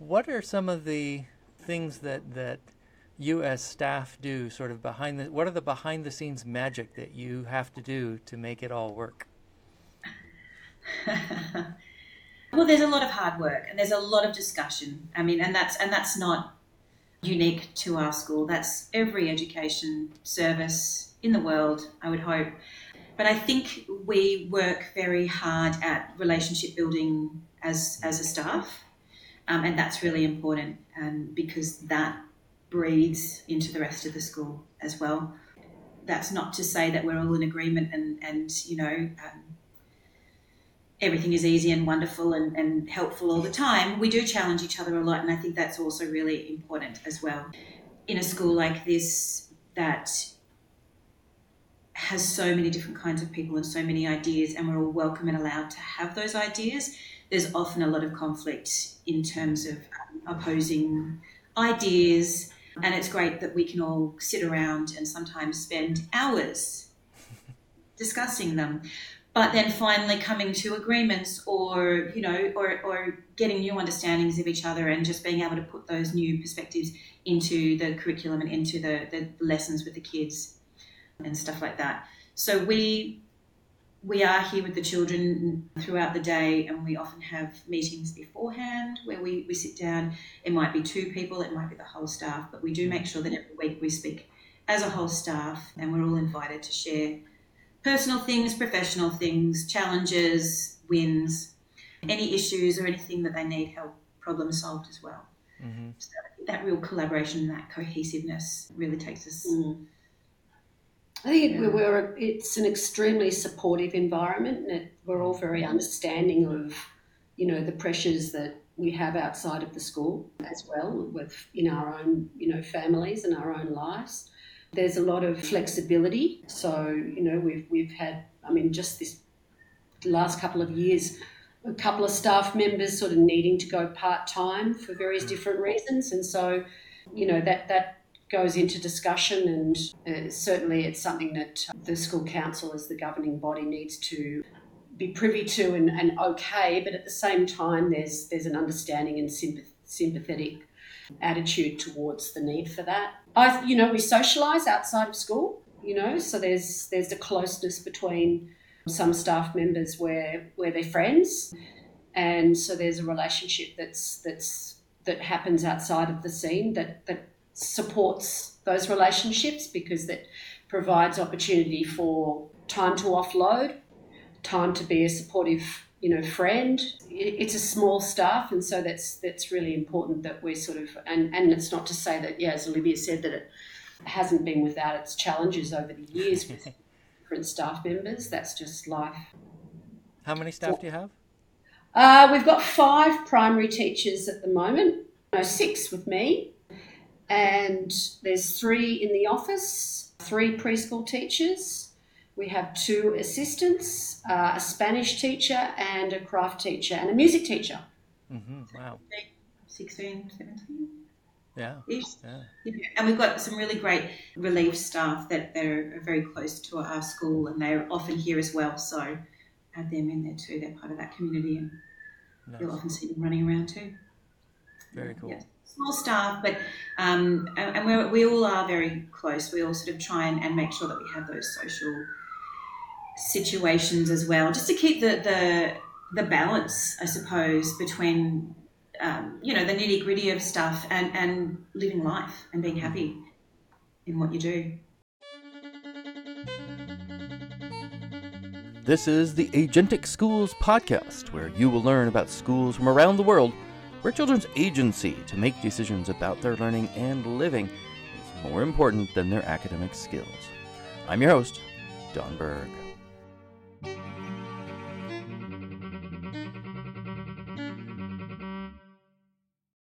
What are some of the things that you as staff do sort of what are the behind the scenes magic that you have to do to make it all work? Well, there's a lot of hard work and there's a lot of discussion. I mean, and that's not unique to our school. That's every education service in the world, I would hope. But I think we work very hard at relationship building as a staff, and that's really important because that breathes into the rest of the school as well. That's not to say that we're all in agreement and everything is easy and wonderful and helpful all the time. We do challenge each other a lot, and I think that's also really important as well. In a school like this that has so many different kinds of people and so many ideas, and we're all welcome and allowed to have those ideas, there's often a lot of conflict in terms of opposing ideas, and it's great that we can all sit around and sometimes spend hours discussing them, but then finally coming to agreements or getting new understandings of each other and just being able to put those new perspectives into the curriculum and into the lessons with the kids and stuff like that. So we are here with the children throughout the day, and we often have meetings beforehand where we sit down. It might be 2 people, it might be the whole staff, but we do make sure that every week we speak as a whole staff, and we're all invited to share personal things, professional things, challenges, wins, any issues or anything that they need help problem solved as well. Mm-hmm. So that real collaboration and that cohesiveness really takes us. I think it's an extremely supportive environment, and we're all very understanding of, the pressures that we have outside of the school as well, in our own, families and our own lives. There's a lot of flexibility. So, we've had, just this last couple of years, a couple of staff members sort of needing to go part-time for various different reasons. And so, that goes into discussion, and certainly it's something that the school council as the governing body needs to be privy to and okay, but at the same time there's an understanding and sympathetic attitude towards the need for that. We socialise outside of school, so there's a closeness between some staff members where they're friends, and so there's a relationship that happens outside of the scene that supports those relationships, because that provides opportunity for time to offload, time to be a supportive, friend. It's a small staff, and so that's really important that we're sort of, and it's not to say that, as Olivia said, that it hasn't been without its challenges over the years with different staff members. That's just life. How many staff do you have? We've got 5 primary teachers at the moment, 6 with me. And there's 3 in the office, 3 preschool teachers. We have 2 assistants, a Spanish teacher and a craft teacher and a music teacher. Mm-hmm. Wow. 16, 17? Yeah. Yeah. And we've got some really great relief staff that they're very close to our school, and they're often here as well. So add them in there too. They're part of that community, and you'll often see them running around too. Very cool. Yeah. Small staff, but and we all are very close. We all sort of try and make sure that we have those social situations as well, just to keep the balance, I suppose, between the nitty gritty of stuff and living life and being happy in what you do. This is the Agentic Schools podcast, where you will learn about schools from around the world where children's agency to make decisions about their learning and living is more important than their academic skills. I'm your host, Don Berg.